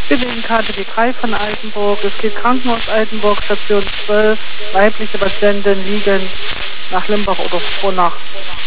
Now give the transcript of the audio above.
Wir wählen KTW 3 von Altenburg. Es geht Krankenhaus Altenburg, Station 12. Weibliche Patienten liegen nach Limbach oder Frohnach.